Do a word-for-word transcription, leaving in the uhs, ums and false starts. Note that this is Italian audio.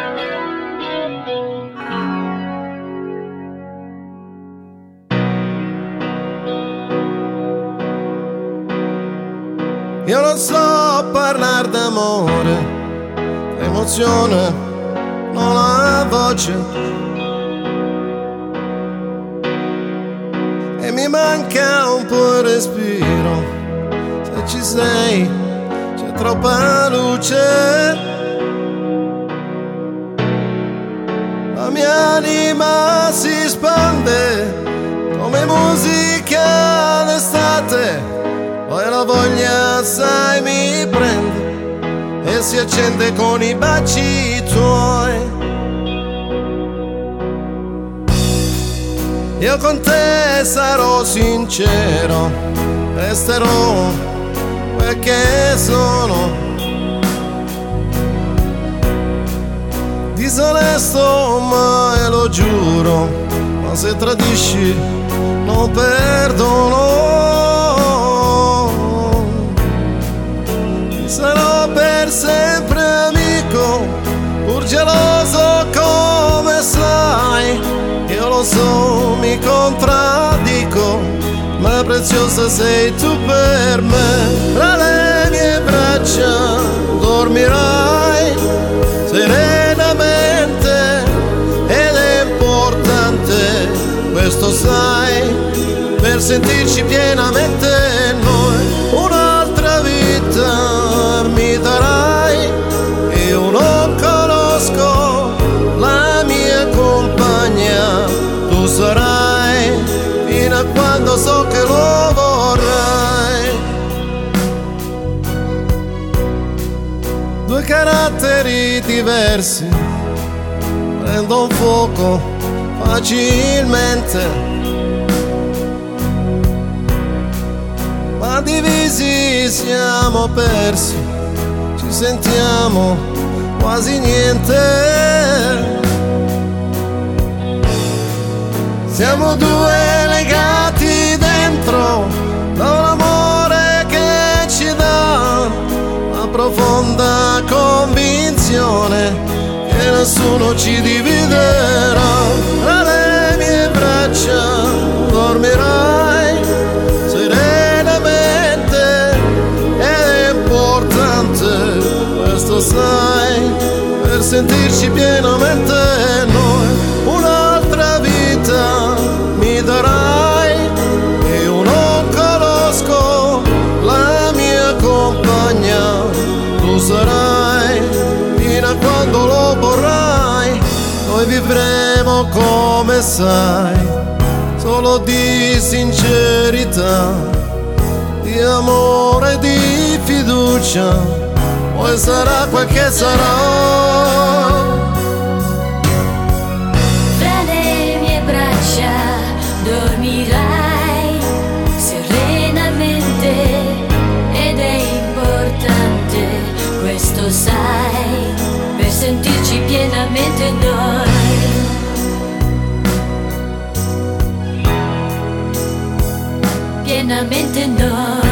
Io non so parlare d'amore, emozione, non ha voce. E mi manca un po' il respiro. Se ci sei, c'è troppa luce. La mia anima si spande come musica d'estate. Poi la voglia, sai, mi prende e si accende con i baci tuoi. Io con te sarò sincero, resterò quel che sono. Disonesto, ma lo giuro, ma se tradisci non perdono. Sarò per sempre amico, pur geloso come sai. Io lo so, mi contraddico, ma preziosa sei tu per me. Tra le mie braccia dormirai serenamente ed è importante, questo sai, per sentirci pienamente noi. Un'altra vita mi darai, io non conosco la mia compagna, tu sarai fino a quando so che lo vorrai. Due caratteri diversi prendono fuoco facilmente, ma divisi siamo persi, ci sentiamo quasi niente. Siamo due legati dentro da un amore che ci dà la profonda convinzione che nessuno ci dividerà. Tra le mie braccia dormirai serenamente ed è importante, questo sai, per sentirci pienamente noi. Un'altra vita mi darai, io non conosco la mia compagna, tu sarai fino a quando lo vorrai. Noi vivremo come sai, solo di sincerità, di amore, di fiducia, poi sarà quel che sarà. Fra le mie braccia dormirai serenamente ed è importante, questo sai, per sentirci pienamente noi. Pienamente noi.